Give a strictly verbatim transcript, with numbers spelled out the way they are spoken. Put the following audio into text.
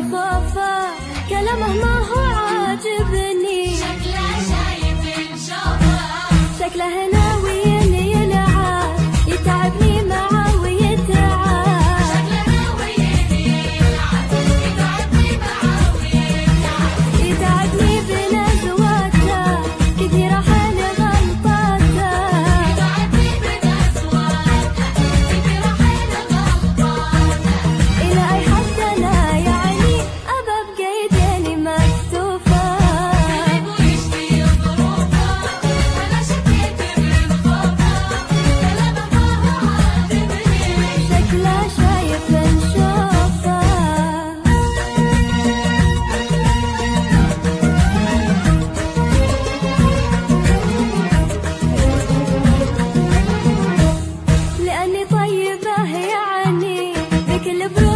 من خوفه كلامه ما هو عاجبني. شكله شايف نشوفه شكله ناوي يلعب يتعبني معاه ويتعب. شكله ناوي يلعب يتعبني معاه ويتعب. يتعبني بنزواته كثيرة حال غلطاته. يتعبني بنزواته كثيرة حال غلطاته. إلى أي حد أنا يعني أبى بقيديني مكتوفة. قلبي ويشتي ظروفه أنا شكيت من خوفه كلامه ما هو عاجبني. شكله شايف نشوفه. لأني طيبة يعني بكل برود